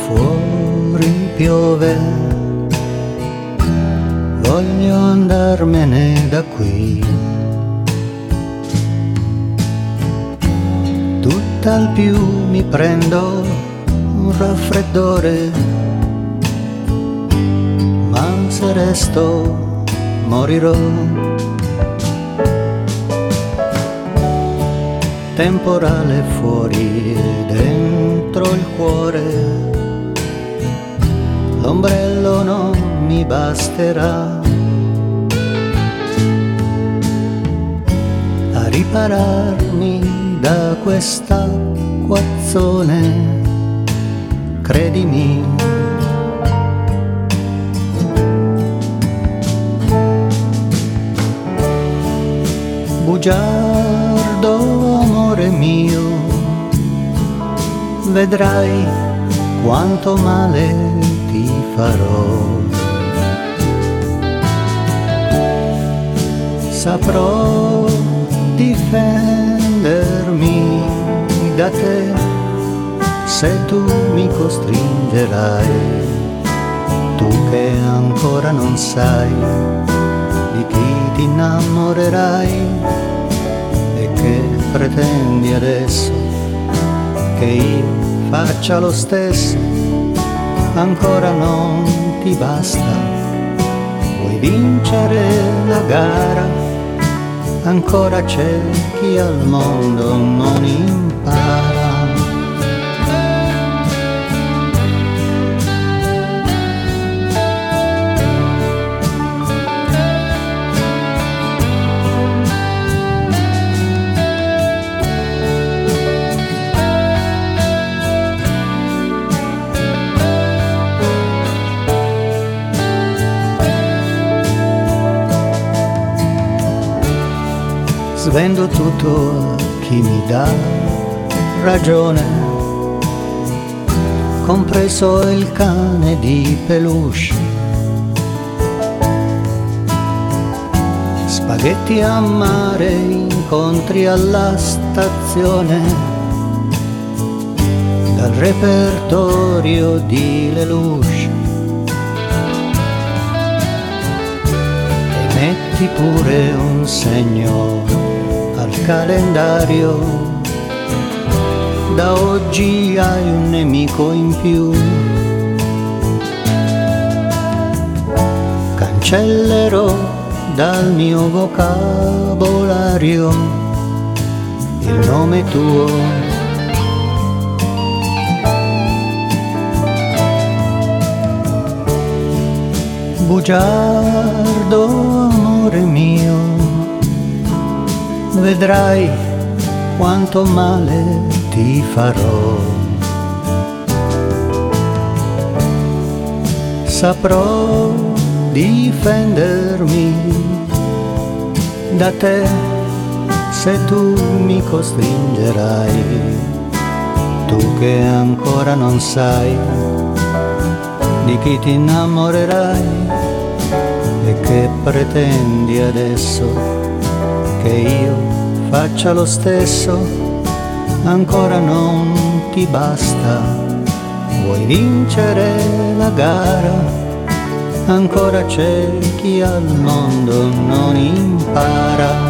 fuori piove, voglio andarmene da qui. Tutt'al più mi prendo un raffreddore, ma se resto morirò. Temporale fuori e dentro il cuore, l'ombrello non mi basterà a ripararmi da quest'acquazzone, credimi. Bugiardo amore mio, vedrai quanto male ti farò. Saprò difendermi da te se tu mi costringerai, tu che ancora non sai di chi ti innamorerai. E che pretendi adesso che io faccia lo stesso? Ancora non ti basta? Vuoi vincere la gara? Ancora c'è chi al mondo non impara. Svendo tutto a chi mi dà ragione, compreso il cane di peluche. Spaghetti a mare, incontri alla stazione, dal repertorio di Lelouch. E metti pure un segno al calendario, da oggi hai un nemico in più. Cancellerò dal mio vocabolario il nome tuo. Bugiardo amore mio, vedrai quanto male ti farò. Saprò difendermi da te se tu mi costringerai, tu che ancora non sai di chi ti innamorerai. E che pretendi adesso che io faccia lo stesso? Ancora non ti basta? Vuoi vincere la gara? Ancora c'è chi al mondo non impara.